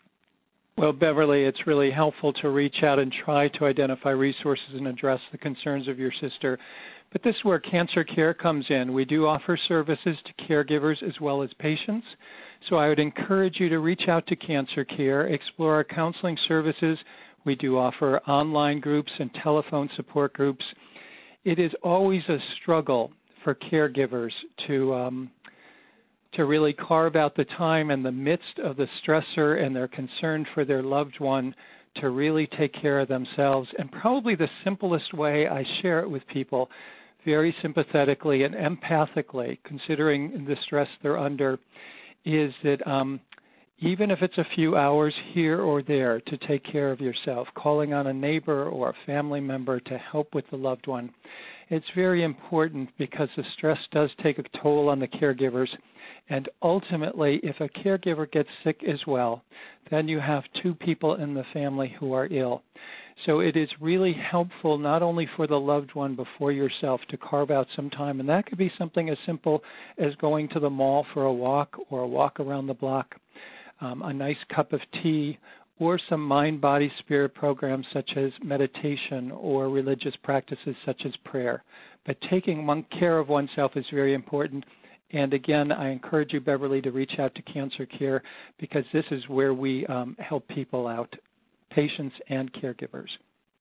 Well, Beverly, it's really helpful to reach out and try to identify resources and address the concerns of your sister. But this is where Cancer Care comes in. We do offer services to caregivers as well as patients. So I would encourage you to reach out to Cancer Care, explore our counseling services. We do offer online groups and telephone support groups. It is always a struggle for caregivers to um, to really carve out the time in the midst of the stressor and their concern for their loved one to really take care of themselves. And probably the simplest way I share it with people, very sympathetically and empathically, considering the stress they're under, is that um, even if it's a few hours here or there to take care of yourself, calling on a neighbor or a family member to help with the loved one, it's very important because the stress does take a toll on the caregivers. And ultimately, if a caregiver gets sick as well, then you have two people in the family who are ill. So it is really helpful not only for the loved one but for yourself to carve out some time. And that could be something as simple as going to the mall for a walk or a walk around the block, um, a nice cup of tea, or some mind, body, spirit programs such as meditation or religious practices such as prayer. But taking one care of oneself is very important. And again, I encourage you, Beverly, to reach out to Cancer Care because this is where we um, help people out, patients and caregivers.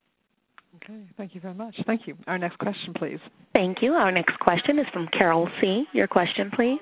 Okay, thank you very much. Thank you. Our next question, please. Thank you. Our next question is from Carol C. Your question, please.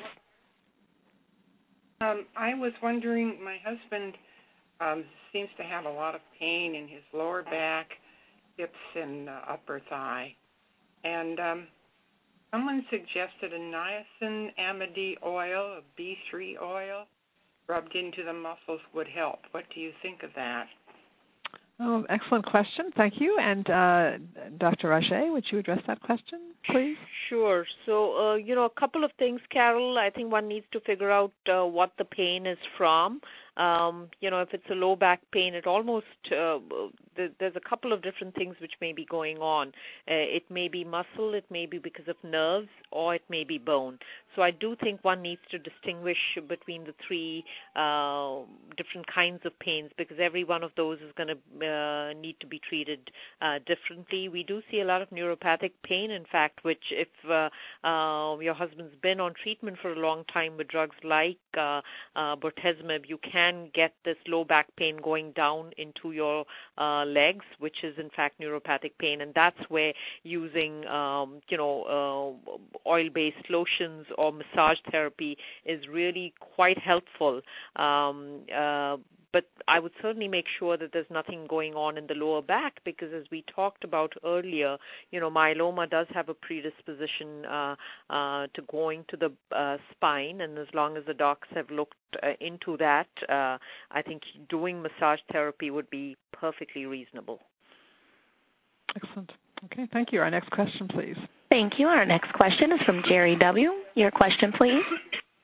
Um, I was wondering, my husband um, seems to have a lot of pain in his lower back, hips, and uh, upper thigh. And um, someone suggested a niacinamide oil, a B three oil, rubbed into the muscles would help. What do you think of that? Oh, excellent question. Thank you. And uh, Doctor Rajay, would you address that question, please? Sure. So, uh, you know, a couple of things, Carol. I think one needs to figure out uh, what the pain is from. Um, you know, if it's a low back pain, it almost, uh, th- there's a couple of different things which may be going on. Uh, it may be muscle, it may be because of nerves, or it may be bone. So I do think one needs to distinguish between the three uh, different kinds of pains because every one of those is going to uh, need to be treated uh, differently. We do see a lot of neuropathic pain, in fact, which if uh, uh, your husband's been on treatment for a long time with drugs like uh, uh, bortezomib, you can get this low back pain going down into your uh, legs, which is in fact neuropathic pain, and that's where using um, you know uh, oil-based lotions or massage therapy is really quite helpful. Um, uh, But I would certainly make sure that there's nothing going on in the lower back because as we talked about earlier, you know, myeloma does have a predisposition uh, uh, to going to the uh, spine, and as long as the docs have looked uh, into that, uh, I think doing massage therapy would be perfectly reasonable. Excellent. Okay, thank you. Our next question, please. Thank you. Our next question is from Jerry W. Your question, please.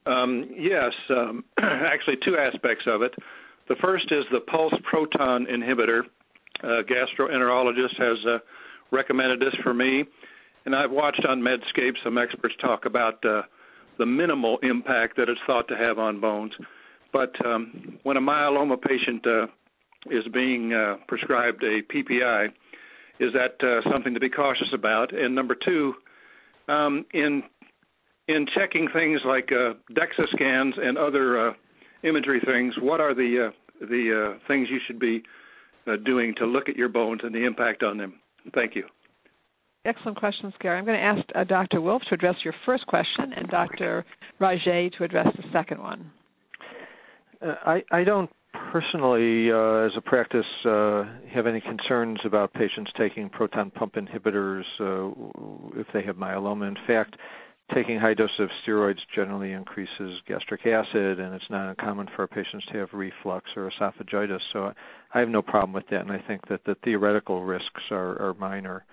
Um, yes, um, actually two aspects of it. The first is the pulse proton inhibitor. A gastroenterologist has uh, recommended this for me, and I've watched on Medscape some experts talk about uh, the minimal impact that it's thought to have on bones. But um, when a myeloma patient uh, is being uh, prescribed a P P I, is that uh, something to be cautious about? And number two, um, in in checking things like uh, DEXA scans and other uh, imagery things, what are the uh, the uh, things you should be uh, doing to look at your bones and the impact on them? Thank you. Excellent questions, Gary. I'm going to ask uh, Doctor Wolf to address your first question and Doctor Raje to address the second one. Uh, I, I don't personally, uh, as a practice, uh, have any concerns about patients taking proton pump inhibitors uh, if they have myeloma. In fact, taking high doses of steroids generally increases gastric acid, and it's not uncommon for our patients to have reflux or esophagitis. So I have no problem with that, and I think that the theoretical risks are, are minor.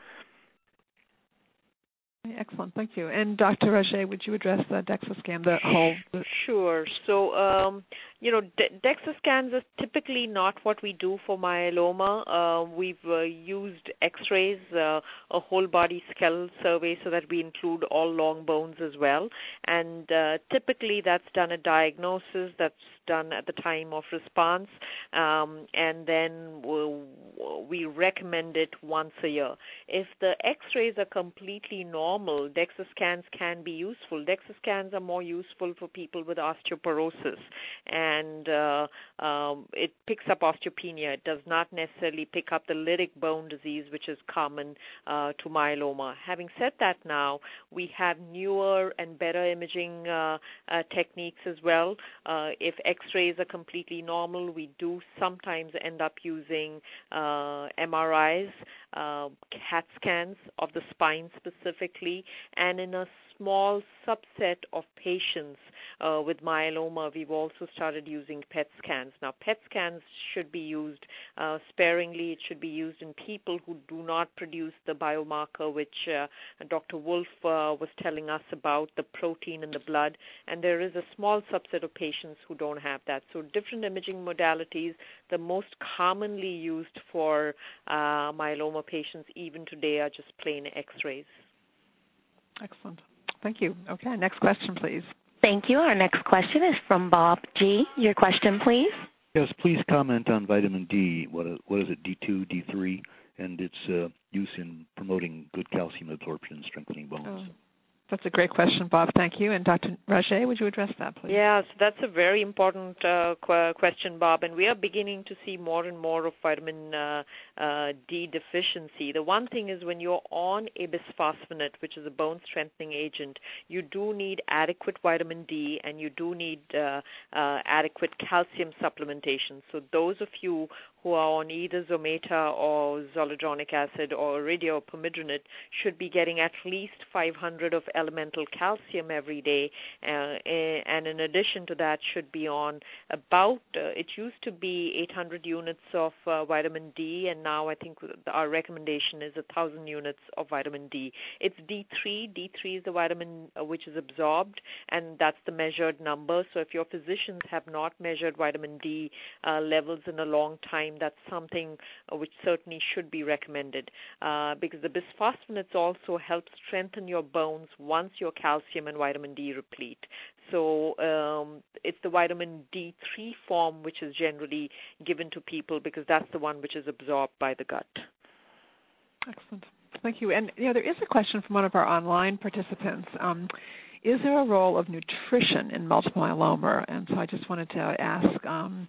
Excellent, thank you. And Doctor Raje, would you address the DEXA scan, the whole? Sure. So, um, you know, De- DEXA scans are typically not what we do for myeloma. Uh, we've uh, used X-rays, uh, a whole body skeletal survey, so that we include all long bones as well. And uh, typically that's done a diagnosis, that's done at the time of response, um, and then we'll, we recommend it once a year. If the X-rays are completely normal, DEXA scans can be useful. DEXA scans are more useful for people with osteoporosis, and uh, um, it picks up osteopenia. It does not necessarily pick up the lytic bone disease, which is common uh, to myeloma. Having said that, now we have newer and better imaging uh, uh, techniques as well. Uh, if X-rays are completely normal, we do sometimes end up using uh, M R Is, uh, CAT scans of the spine specifically, and in a small subset of patients uh, with myeloma, we've also started using P E T scans. Now, P E T scans should be used uh, sparingly. It should be used in people who do not produce the biomarker, which uh, Doctor Wolf uh, was telling us about, the protein in the blood, and there is a small subset of patients who don't have that. So different imaging modalities, the most commonly used for uh, myeloma patients even today are just plain X-rays. Excellent. Thank you. Okay, next question, please. Thank you. Our next question is from Bob G. Your question, please. Yes, please comment on vitamin D. What, what is it, D two, D three, and its uh, use in promoting good calcium absorption and strengthening bones? Oh. That's a great question, Bob. Thank you. And Doctor Raje, would you address that, please? Yes, that's a very important uh, qu- question, Bob. And we are beginning to see more and more of vitamin uh, uh, D deficiency. The one thing is when you're on a bisphosphonate, which is a bone strengthening agent, you do need adequate vitamin D and you do need uh, uh, adequate calcium supplementation. So those of you who are on either Zometa or zoledronic acid or Iridia or pomegranate should be getting at least five hundred of elemental calcium every day, uh, and in addition to that should be on about, uh, it used to be eight hundred units of uh, vitamin D, and now I think our recommendation is one thousand units of vitamin D. It's D three. D three is the vitamin uh, which is absorbed, and that's the measured number. So if your physicians have not measured vitamin D uh, levels in a long time, that's something uh, which certainly should be recommended, uh, because the bisphosphonates also help strengthen your bones once your calcium and vitamin D replete. So um, it's the vitamin D three form which is generally given to people because that's the one which is absorbed by the gut. Excellent. Thank you. And you know, there is a question from one of our online participants. Um, is there a role of nutrition in multiple myeloma? And so I just wanted to ask um,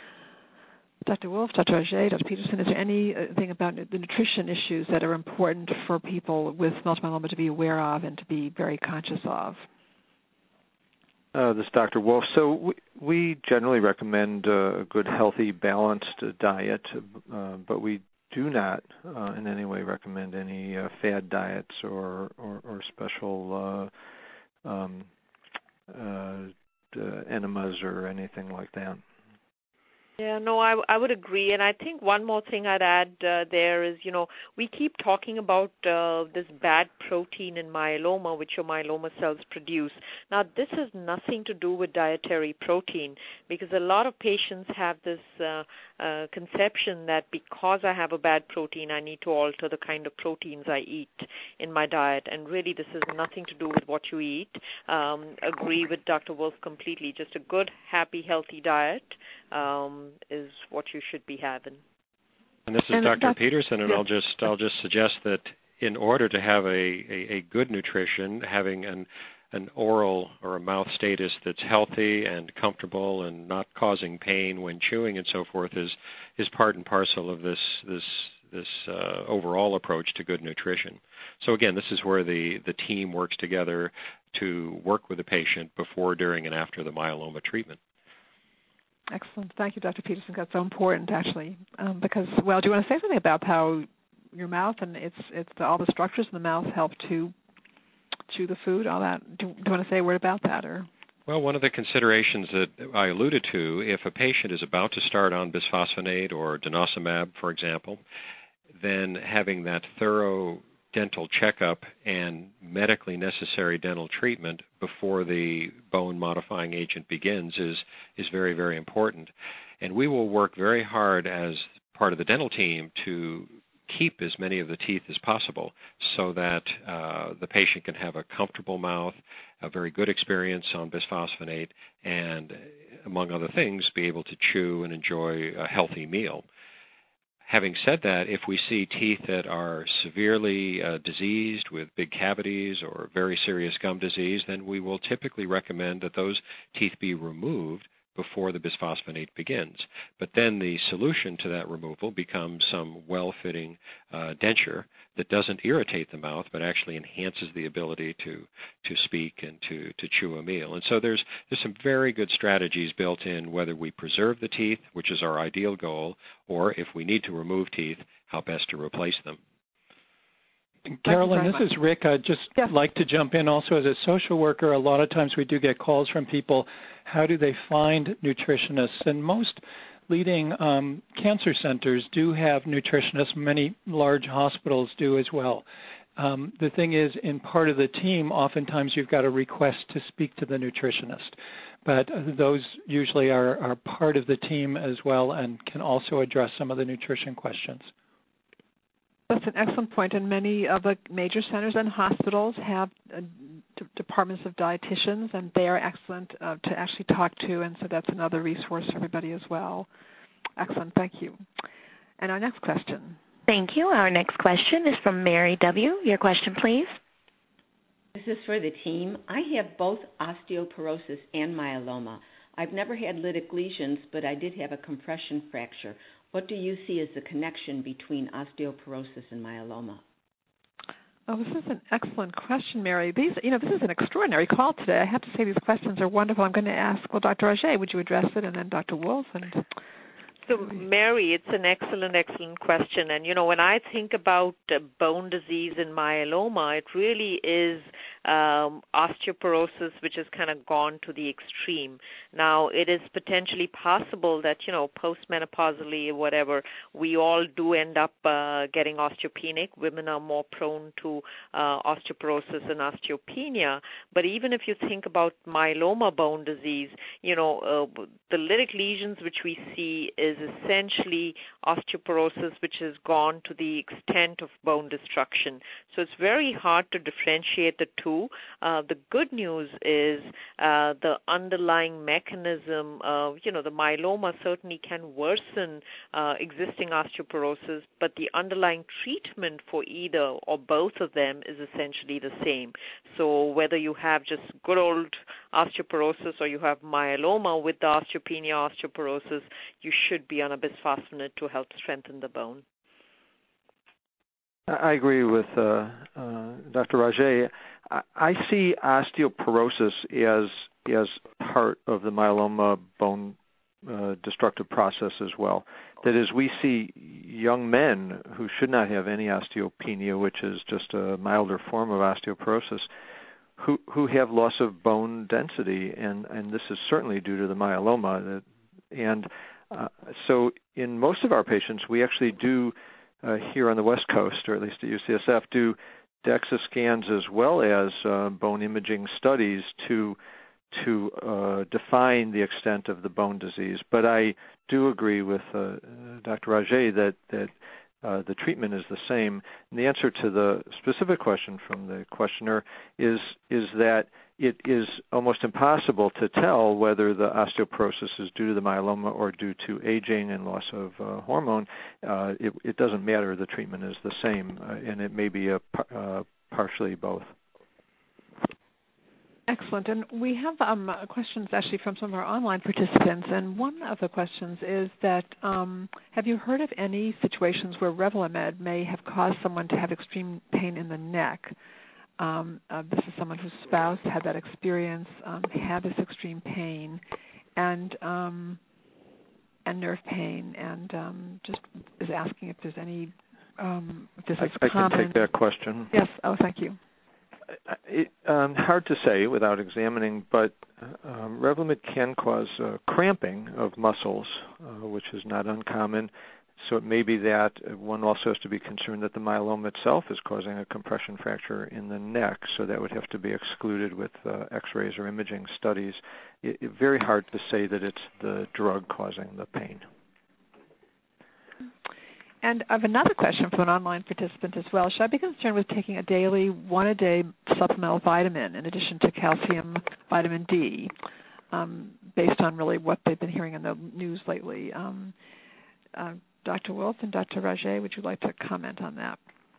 Doctor Wolf, Doctor Raje, Doctor Peterson, is there anything about the nutrition issues that are important for people with multiple myeloma to be aware of and to be very conscious of? Uh, this is Doctor Wolf. So we, we generally recommend uh, a good, healthy, balanced uh, diet, uh, but we do not uh, in any way recommend any uh, fad diets or, or, or special uh, um, uh, uh, enemas or anything like that. Yeah, no, I, I would agree. And I think one more thing I'd add uh, there is, you know, we keep talking about uh, this bad protein in myeloma, which your myeloma cells produce. Now, this has nothing to do with dietary protein, because a lot of patients have this uh, uh, conception that because I have a bad protein, I need to alter the kind of proteins I eat in my diet. And really, this has nothing to do with what you eat. Um, agree with Doctor Wolf completely. Just a good, happy, healthy diet Um, is what you should be having. And this is And Doctor Peterson, and yeah. I'll just I'll just suggest that in order to have a, a, a good nutrition, having an an oral or a mouth status that's healthy and comfortable and not causing pain when chewing and so forth is is part and parcel of this this this uh, overall approach to good nutrition. So again, this is where the, the team works together to work with the patient before, during, and after the myeloma treatment. Excellent. Thank you, Doctor Peterson. That's so important, actually, um, because, well, do you want to say something about how your mouth and it's it's the, all the structures in the mouth help to chew the food, all that? Do, do you want to say a word about that? Or? Well, one of the considerations that I alluded to, if a patient is about to start on bisphosphonate or denosumab, for example, then having that thorough dental checkup and medically necessary dental treatment before the bone-modifying agent begins is, is very, very important. And we will work very hard as part of the dental team to keep as many of the teeth as possible so that uh, the patient can have a comfortable mouth, a very good experience on bisphosphonate, and, among other things, be able to chew and enjoy a healthy meal. Having said that, if we see teeth that are severely uh, diseased with big cavities or very serious gum disease, then we will typically recommend that those teeth be removed before the bisphosphonate begins. But then the solution to that removal becomes some well-fitting uh, denture that doesn't irritate the mouth but actually enhances the ability to to speak and to, to chew a meal. And so there's there's some very good strategies built in, whether we preserve the teeth, which is our ideal goal, or if we need to remove teeth, how best to replace them. Carolyn, this is Rick. I'd just yes. like to jump in also as a social worker. A lot of times we do get calls from people, how do they find nutritionists? And most leading um, cancer centers do have nutritionists. Many large hospitals do as well. Um, the thing is, in part of the team, oftentimes you've got a request to speak to the nutritionist. But those usually are, are part of the team as well and can also address some of the nutrition questions. That's an excellent point, and many of the major centers and hospitals have uh, d- departments of dietitians, and they are excellent uh, to actually talk to, and so that's another resource for everybody as well. Excellent, thank you. And our next question. Thank you. Our next question is from Mary W. Your question, please. This is for the team. I have both osteoporosis and myeloma. I've never had lytic lesions, but I did have a compression fracture. What do you see as the connection between osteoporosis and myeloma? Oh, this is an excellent question, Mary. These, you know, this is an extraordinary call today. I have to say these questions are wonderful. I'm going to ask, well, Doctor Raje, would you address it, and then Doctor Wolf? And So, Mary, it's an excellent, excellent question. And, you know, when I think about uh, bone disease and myeloma, it really is um, osteoporosis, which has kind of gone to the extreme. Now, it is potentially possible that, you know, postmenopausally or whatever, we all do end up uh, getting osteopenic. Women are more prone to uh, osteoporosis and osteopenia. But even if you think about myeloma bone disease, you know, uh, the lytic lesions which we see is essentially osteoporosis which has gone to the extent of bone destruction. So it's very hard to differentiate the two. Uh, the good news is uh, the underlying mechanism of, you know, the myeloma certainly can worsen uh, existing osteoporosis, but the underlying treatment for either or both of them is essentially the same. So whether you have just good old osteoporosis or you have myeloma with the osteopenia, osteoporosis, you should be on a bisphosphonate to help strengthen the bone. I agree with uh, uh, Doctor Raje. I, I see osteoporosis as as part of the myeloma bone uh, destructive process as well. That is, we see young men who should not have any osteopenia, which is just a milder form of osteoporosis, who who have loss of bone density, and, and this is certainly due to the myeloma. And Uh, so in most of our patients, we actually do, uh, here on the West Coast, or at least at U C S F, do DEXA scans as well as uh, bone imaging studies to to uh, define the extent of the bone disease. But I do agree with uh, Doctor Raje that, that uh, the treatment is the same. And the answer to the specific question from the questioner is, is that it is almost impossible to tell whether the osteoporosis is due to the myeloma or due to aging and loss of uh, hormone. Uh, it, it doesn't matter. The treatment is the same, uh, and it may be a, uh, partially both. Excellent. And we have um, questions actually from some of our online participants. And one of the questions is that um, have you heard of any situations where Revlimid may have caused someone to have extreme pain in the neck? Um, uh, this is someone whose spouse had that experience, um, had this extreme pain, and um, and nerve pain, and um, just is asking if there's any. Um, if this I, is I common. can take that question. Yes. Oh, thank you. It, um, hard to say without examining, but um, Revlimid can cause uh, cramping of muscles, uh, which is not uncommon. So it may be that one also has to be concerned that the myeloma itself is causing a compression fracture in the neck, so that would have to be excluded with uh, x-rays or imaging studies. It, it, very hard to say that it's the drug causing the pain. And I have another question from an online participant as well. Should I be concerned with taking a daily, one-a-day supplemental vitamin in addition to calcium, vitamin D, um, based on really what they've been hearing in the news lately? Um, uh, Doctor Wolf and Doctor Raje, would you like to comment on that?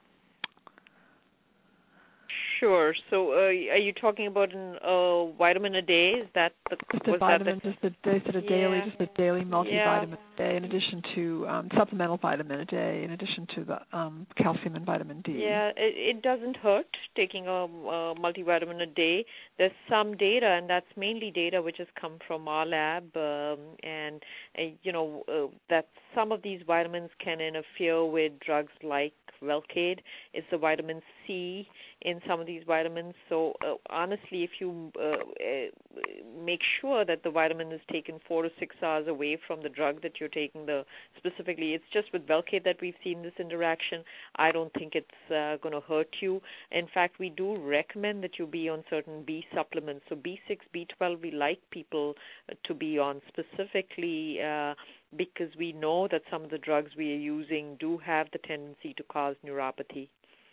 Sure. So uh, are you talking about a uh, vitamin a day? Is that the just a was vitamin, that the, just a day, sort of yeah. daily, just a daily multivitamin Yeah. a day, in addition to um, supplemental vitamin a day, in addition to the um, calcium and vitamin D. Yeah, it, it doesn't hurt taking a, a multivitamin a day. There's some data, and that's mainly data which has come from our lab, um, and uh, you know uh, that some of these vitamins can interfere with drugs like Velcade. It's the vitamin C in some of these vitamins. So uh, honestly, if you uh, uh, make sure that the vitamin is taken four to six hours away from the drug that you're taking, the specifically, it's just with Velcade that we've seen this interaction. I don't think it's uh, going to hurt you. In fact, we do recommend that you be on certain B supplements. So B six, B twelve, we like people to be on specifically uh, because we know that some of the drugs we are using do have the tendency to cause neuropathy.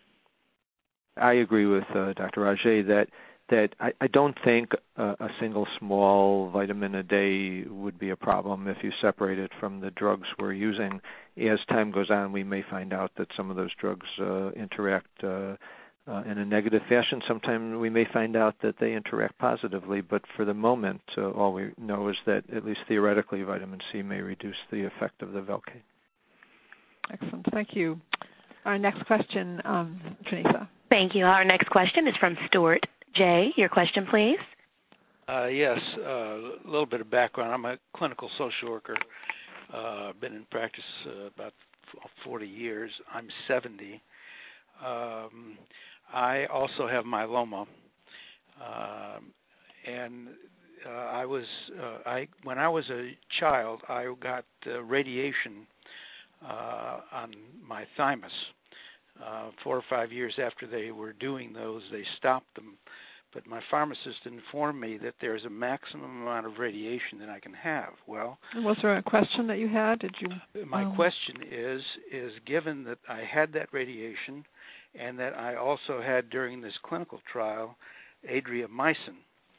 I agree with uh, Doctor Raje that that I, I don't think a, a single small vitamin a day would be a problem if you separate it from the drugs we're using. As time goes on, we may find out that some of those drugs uh, interact uh, uh, in a negative fashion. Sometimes we may find out that they interact positively, but for the moment, uh, all we know is that, at least theoretically, vitamin C may reduce the effect of the Velcade. Excellent. Thank you. Our next question, um, Janitha. Thank you. Our next question is from Stuart J. Your question, please. Uh, yes, uh, a little bit of background. I'm a clinical social worker. Uh, I've been in practice uh, about forty years. I'm seventy. Um, I also have myeloma, uh, and uh, I was uh, I when I was a child, I got uh, radiation uh, on my thymus. Uh, four or five years after they were doing those, they stopped them. But my pharmacist informed me that there's a maximum amount of radiation that I can have. Well, was there a question that you had? Did you? My um... question is, is given that I had that radiation and that I also had during this clinical trial adriamycin,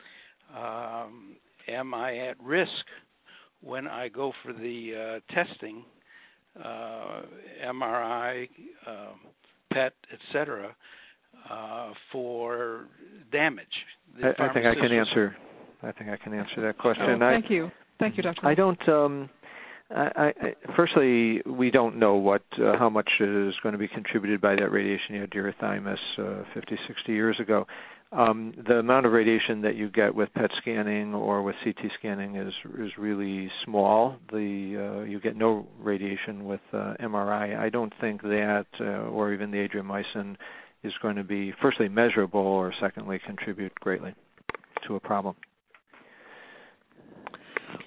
um, am I at risk when I go for the uh, testing, uh, M R I, uh, P E T, et cetera, uh, for damage? I, I think I can answer. I think I can answer that question. Oh, thank I, you, thank you, Doctor I don't. Um, I, I, firstly, we don't know what, uh, how much is going to be contributed by that radiation you had to your thymus uh, fifty, sixty years ago. Um, the amount of radiation that you get with P E T scanning or with C T scanning is is really small. The uh, you get no radiation with uh, M R I. I don't think that, uh, or even the adriamycin, is going to be firstly measurable or secondly contribute greatly to a problem.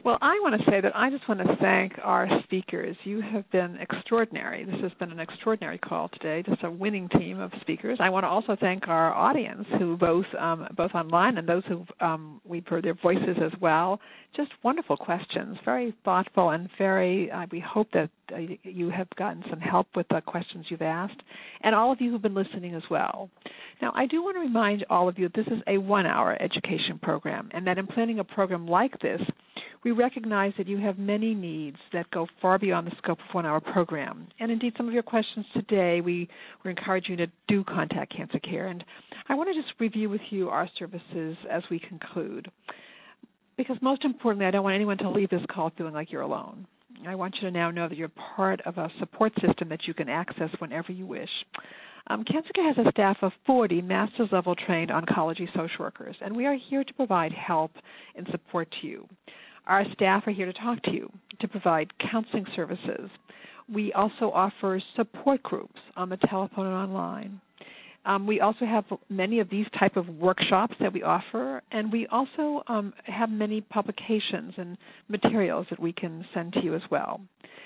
Well, I want to say that I just want to thank our speakers. You have been extraordinary. This has been an extraordinary call today, just a winning team of speakers. I want to also thank our audience, who both um, both online and those who um, we've heard their voices as well. Just wonderful questions, very thoughtful and very, uh, we hope that uh, you have gotten some help with the questions you've asked, and all of you who've been listening as well. Now, I do want to remind all of you that this is a one-hour education program, and that in planning a program like this, we recognize that you have many needs that go far beyond the scope of one-hour program. And indeed, some of your questions today, we, we encourage you to do contact Cancer Care. And I want to just review with you our services as we conclude. Because most importantly, I don't want anyone to leave this call feeling like you're alone. I want you to now know that you're part of a support system that you can access whenever you wish. Um, Cancer Care has a staff of forty master's level trained oncology social workers, and we are here to provide help and support to you. Our staff are here to talk to you, to provide counseling services. We also offer support groups on the telephone and online. Um, we also have many of these type of workshops that we offer, and we also um, have many publications and materials that we can send to you as well.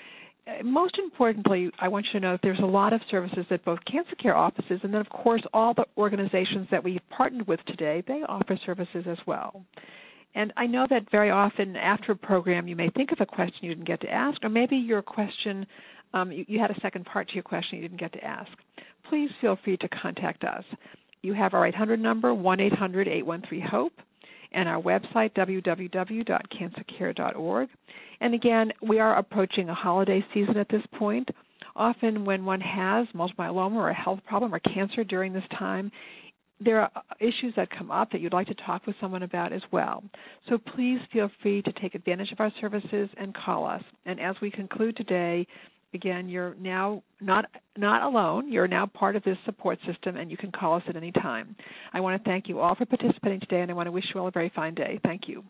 Most importantly, I want you to know that there's a lot of services that both Cancer Care offices and then, of course, all the organizations that we've partnered with today, they offer services as well. And I know that very often after a program you may think of a question you didn't get to ask, or maybe your question, um, you, you had a second part to your question you didn't get to ask. Please feel free to contact us. You have our eight hundred number, one eight hundred, eight one three, HOPE, and our website, w w w dot cancer care dot org. And again, we are approaching a holiday season at this point. Often when one has multiple myeloma or a health problem or cancer during this time, there are issues that come up that you'd like to talk with someone about as well. So please feel free to take advantage of our services and call us. And as we conclude today, again, you're now not not alone. You're now part of this support system, and you can call us at any time. I want to thank you all for participating today, and I want to wish you all a very fine day. Thank you.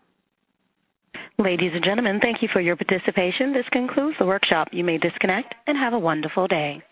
Ladies and gentlemen, thank you for your participation. This concludes the workshop. You may disconnect and have a wonderful day.